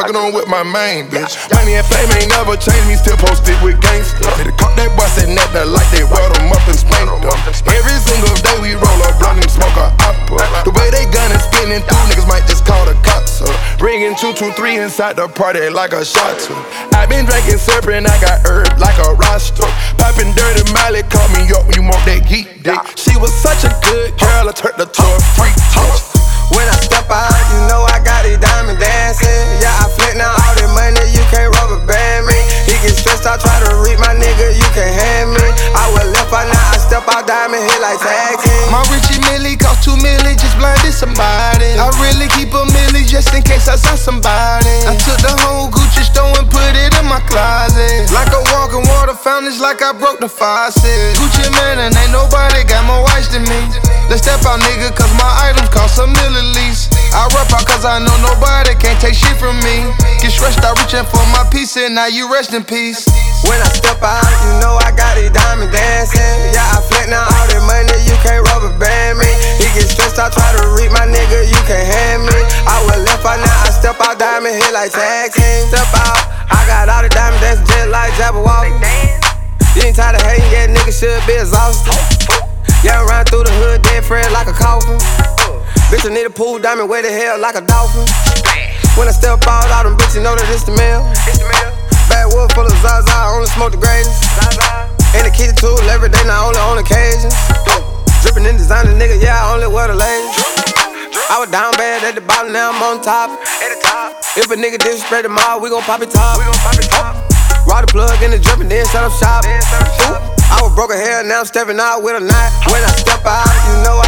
rockin' on with my main bitch. Money and fame ain't never changed me, still posted with gangsters. They caught that boy sitting at that like they weld them up and spanked them. Every single day we roll up blunt and smoke a opera. The way they gun and spinning through, niggas might just call the cops up. Bringing 223 inside the party like a shot to. I been drinking serpent, I got herb like a roster. Poppin' dirty Miley, call me up when you want that geek dick. She was such a good girl, I turned her to a freak bitch. When I step out, you know I got these diamonds dancing. Yeah, I flip now all that money, you can't rubber band me. He get stressed out, try to reach my nigga, you can't hand me. I was left out, now I step out, diamond hit like tag team. My Richie Millie cost 2 million, just blinded somebody. I really keep a milli just in case I saw somebody. I took the whole Gucci store and put it in my closet. Like a walking water fountain, it's like I broke the faucet. Gucci man and ain't nobody got more ice than me. Let's step out, nigga, cause my items cost a million at least. I rap out cause I know nobody can't take shit from me. Get stressed out reaching for my piece and now you rest in peace. When I step out, you know I got these diamonds dancing. Yeah, I flex now all that money, you can't rubber band me. He get stressed out, try to reach my nigga, you can't hand me. I was left out, now I step out, diamond hit like tag team. Step out, I got all the diamonds dancing just like Jabberwocky. You ain't tired of hating, yeah, nigga should be exhausted. Yeah, run through the hood, dead friend like a coffin. Bitch, I need a pool diamond, where the hell like a dolphin. When I step out, all them bitches know that it's the mill. Backwood full of Zaza, I only smoke the greatest. In the kitchen tool every day, not only on occasions. Drippin' in designer, nigga, yeah, I only wear the latest. I was down bad at the bottom, now I'm on top. If a nigga disrespect the mob, we gon' pop it top. Raw the plug in the drippin', then set up shop. I was broke a hair, now I'm stepping out with a knot. When I step out, you know